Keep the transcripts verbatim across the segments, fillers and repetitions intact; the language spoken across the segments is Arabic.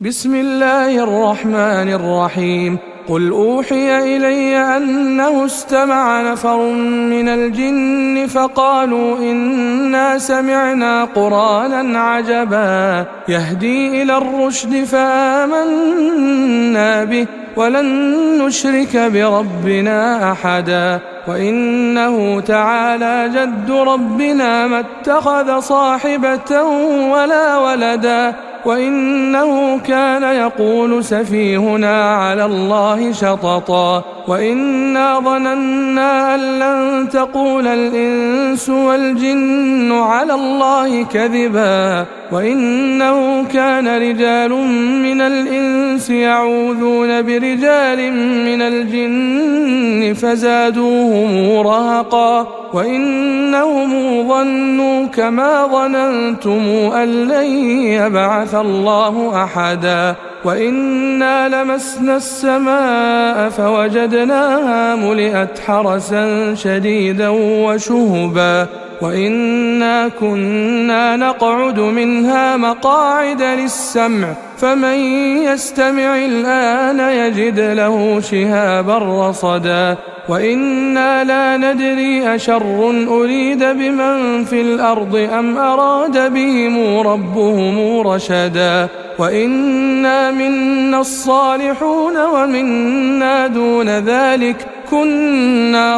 بسم الله الرحمن الرحيم. قل أوحي إلي أنه استمع نفر من الجن فقالوا إنا سمعنا قرآنا عجبا يهدي إلى الرشد فآمنا به ولن نشرك بربنا أحدا وإنه تعالى جد ربنا ما اتخذ صاحبة ولا ولدا وإنه كان يقول سفيهنا على الله شططا وإنا ظننا أن لن تقول الإنس والجن على الله كذبا وإنه كان رجال من الإنس يعوذون برجال من الجن فزادوهم رهقا وإنهم ظنوا كما ظننتم أن لن يبعث الله أحدا وإنا لمسنا السماء فوجدناها ملئت حرسا شديدا وشهبا وإنا كنا نقعد منها مقاعد للسمع فمن يستمع الآن يجد له شهابا رصدا وإنا لا ندري أشر أريد بمن في الأرض أم أراد بهم ربهم رشدا وإنا منا الصالحون ومنا دون ذلك كنا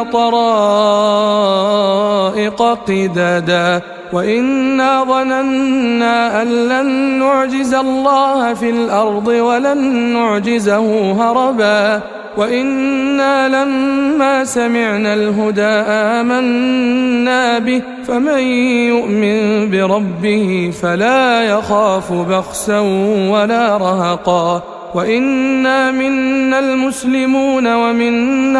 طرائق قددا وإنا ظننا أن لن نعجز الله في الأرض ولن نعجزه هربا وإنا لما سمعنا الهدى آمنا به فمن يؤمن بربه فلا يخاف بخسا ولا رهقا وإنا منا المسلمون ومنا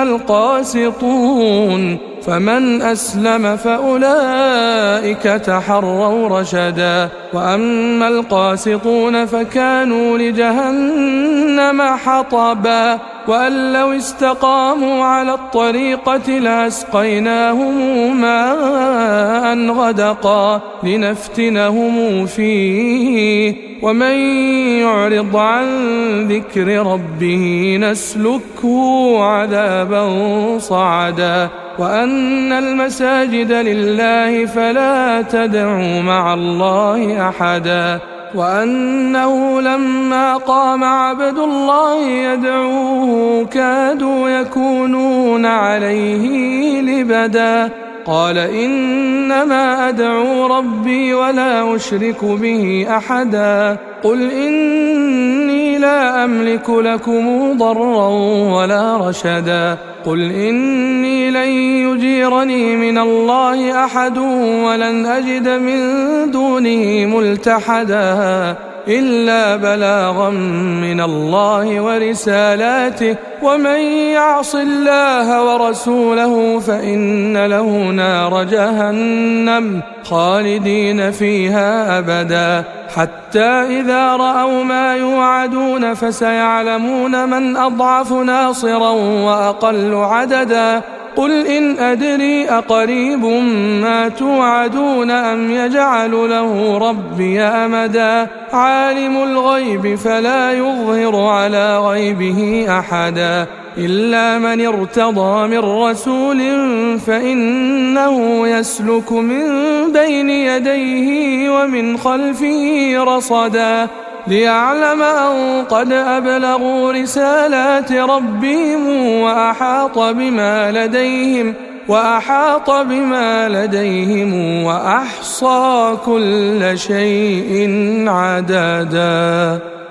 القاسطون فمن أسلم فأولئك تحروا رشدا وأما القاسطون فكانوا لجهنم حطبا وأن لو استقاموا على الطريقة لأسقيناهم ماء غدقا لنفتنهم فيه ومن يعرض عن ذكر ربه نسلكه عذابا صعدا وأن المساجد لله فلا تدعوا مع الله أحدا وأنه لما قام عبد الله يدعوه كادوا يكونون عليه لبدا قال إنما أدعو ربي ولا أشرك به أحدا قل إني لا أملك لكم ضرا ولا رشدا قل إني لن يجيرني من الله أحد ولن أجد من دونه ملتحدا إلا بلاغا من الله ورسالاته ومن يعص الله ورسوله فإن له نار جهنم خالدين فيها أبدا حتى إذا رأوا ما يوعدون فسيعلمون من أضعف ناصرا وأقل عددا قل إن أدري أقريب ما توعدون أم يجعل له ربي أمدا عالم الغيب فلا يظهر على غيبه أحدا إلا من ارتضى من رسول فإنه يسلك من بين يديه ومن خلفه رصدا ليعلم أن قد أبلغوا رسالات ربهم وأحاط بما لديهم وأحاط بما لديهم وأحصى كل شيء عددا.